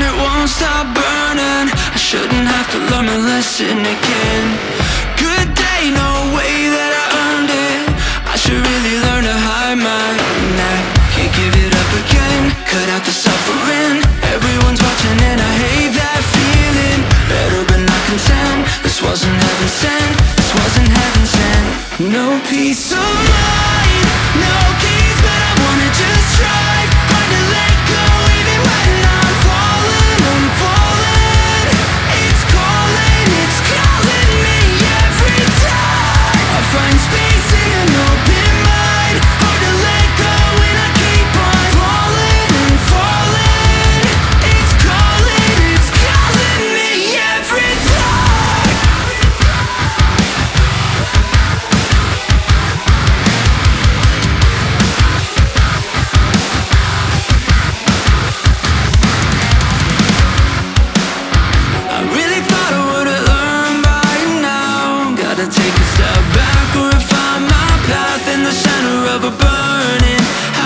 it won't stop burning. I shouldn't have to learn my lesson again. Good day, no way that I earned it. I should really learn to hide my neck. Can't give it up again, cut out the suffering. Everyone's watching and I hate that feeling. Better but not content, this wasn't heaven sent. This wasn't heaven sent. No peace of mind, no keys, but I wanna just drive. Hard to let go even when I'm falling, I'm falling. It's calling me every time. I find space in an open mind. Hard to let go when I keep on falling and falling. It's calling me every time. I really thought I would've learned by now. Gotta take a step back or find my path in the center of a burning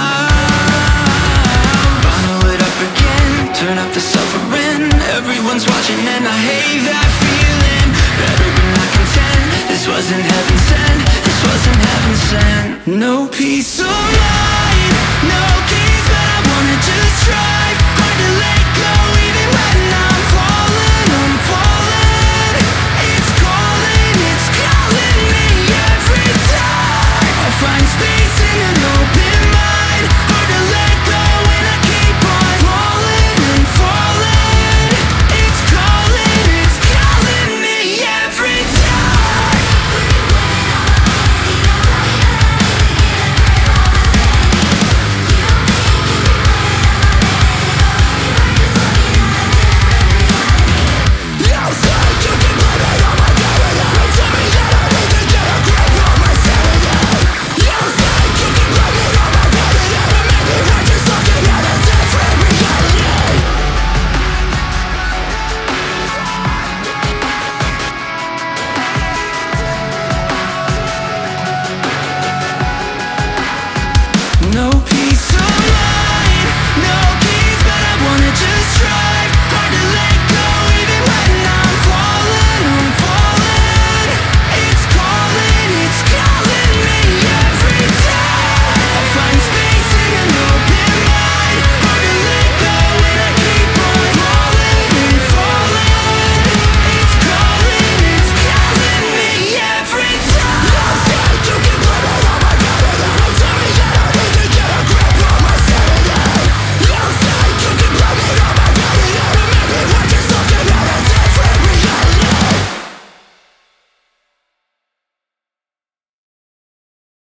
house. Follow it up again, turn up the suffering. Everyone's watching and I hate that feeling. Better but not content, this wasn't heaven sent. This wasn't heaven sent. No peace of mind, no keys, but I wanna just drive. Hard to let go